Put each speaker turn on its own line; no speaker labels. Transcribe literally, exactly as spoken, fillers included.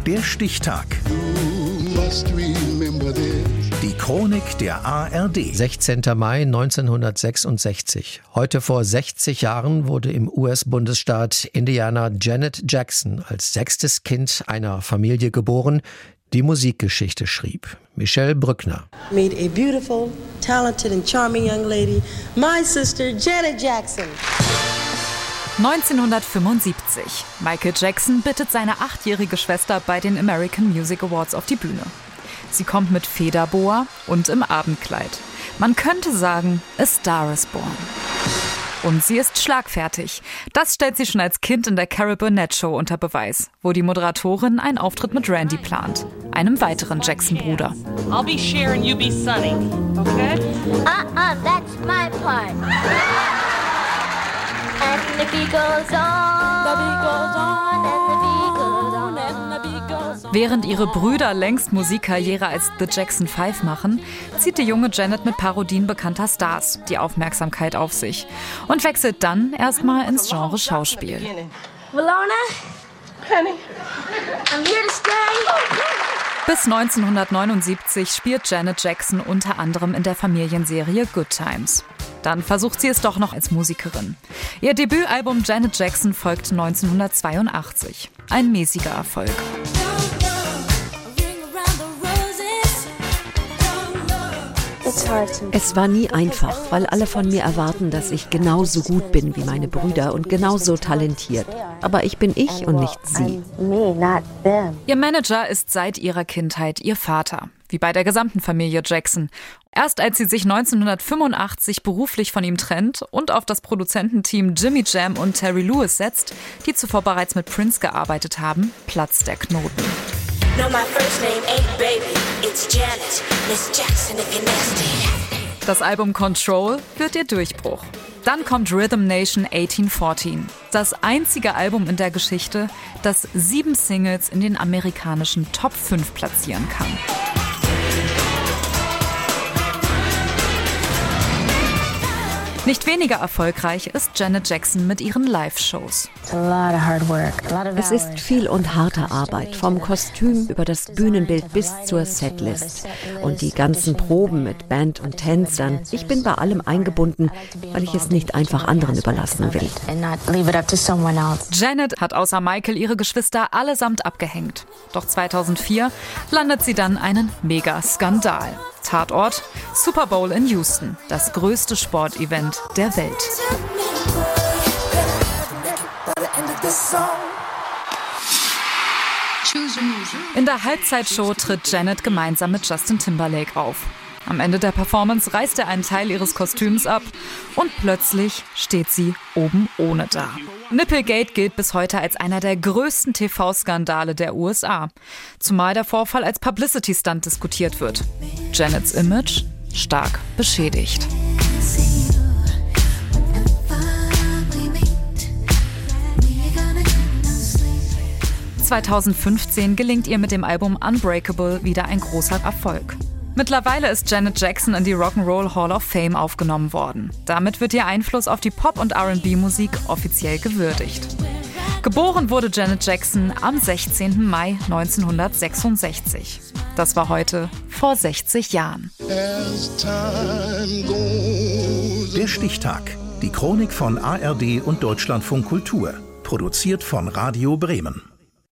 Der Stichtag. Die Chronik der A R D.
sechzehnter Mai neunzehnhundertsechsundsechzig. Heute vor sechzig Jahren wurde im U S-Bundesstaat Indiana Janet Jackson als sechstes Kind einer Familie geboren, die Musikgeschichte schrieb. Michelle Brückner.
Meet a beautiful, talented and charming young lady, my sister Janet Jackson.
neunzehnhundertfünfundsiebzig. Michael Jackson bittet seine achtjährige Schwester bei den American Music Awards auf die Bühne. Sie kommt mit Federboa und im Abendkleid. Man könnte sagen, a star is born. Und sie ist schlagfertig. Das stellt sie schon als Kind in der Carol Burnett Show unter Beweis, wo die Moderatorin einen Auftritt mit Randy plant, einem weiteren Jackson-Bruder.
I'll be Cher and you be Sonny, okay?
Uh-uh, that's my part. And the beat goes on, the beat goes on, and the beat goes on, and the beat goes on.
Während ihre Brüder längst Musikkarriere als The Jackson Five machen, zieht die junge Janet mit Parodien bekannter Stars die Aufmerksamkeit auf sich und wechselt dann erstmal ins Genre Schauspiel.
Valona? Penny? I'm here to stay.
Bis neunzehnhundertneunundsiebzig spielt Janet Jackson unter anderem in der Familienserie Good Times. Dann versucht sie es doch noch als Musikerin. Ihr Debütalbum Janet Jackson folgt neunzehnhundertzweiundachtzig. Ein mäßiger Erfolg.
Es war nie einfach, weil alle von mir erwarten, dass ich genauso gut bin wie meine Brüder und genauso talentiert. Aber ich bin ich und nicht sie.
Ihr Manager ist seit ihrer Kindheit ihr Vater, wie bei der gesamten Familie Jackson. Erst als sie sich neunzehnhundertfünfundachtzig beruflich von ihm trennt und auf das Produzententeam Jimmy Jam und Terry Lewis setzt, die zuvor bereits mit Prince gearbeitet haben, platzt der Knoten.
No, my first name ain't baby, it's Janet, Miss Jackson if you're nasty.
Das Album Control wird ihr Durchbruch. Dann kommt Rhythm Nation achtzehnhundertvierzehn, das einzige Album in der Geschichte, das sieben Singles in den amerikanischen Top fünf platzieren kann. Nicht weniger erfolgreich ist Janet Jackson mit ihren Live-Shows.
Es ist viel und harte Arbeit, vom Kostüm über das Bühnenbild bis zur Setlist. Und die ganzen Proben mit Band und Tänzern. Ich bin bei allem eingebunden, weil ich es nicht einfach anderen überlassen will.
Janet hat außer Michael ihre Geschwister allesamt abgehängt. Doch zweitausendvier landet sie dann einen Mega-Skandal. Tatort: Super Bowl in Houston, das größte Sportevent der Welt. In der Halbzeitshow tritt Janet gemeinsam mit Justin Timberlake auf. Am Ende der Performance reißt er einen Teil ihres Kostüms ab und plötzlich steht sie oben ohne da. Nipplegate gilt bis heute als einer der größten T V-Skandale der U S A. Zumal der Vorfall als Publicity-Stunt diskutiert wird. Janets Image stark beschädigt. zweitausendfünfzehn gelingt ihr mit dem Album Unbreakable wieder ein großer Erfolg. Mittlerweile ist Janet Jackson in die Rock'n'Roll Hall of Fame aufgenommen worden. Damit wird ihr Einfluss auf die Pop- und R and B-Musik offiziell gewürdigt. Geboren wurde Janet Jackson am sechzehnten Mai neunzehnhundertsechsundsechzig. Das war heute vor sechzig Jahren.
Der Stichtag. Die Chronik von A R D und Deutschlandfunk Kultur. Produziert von Radio Bremen.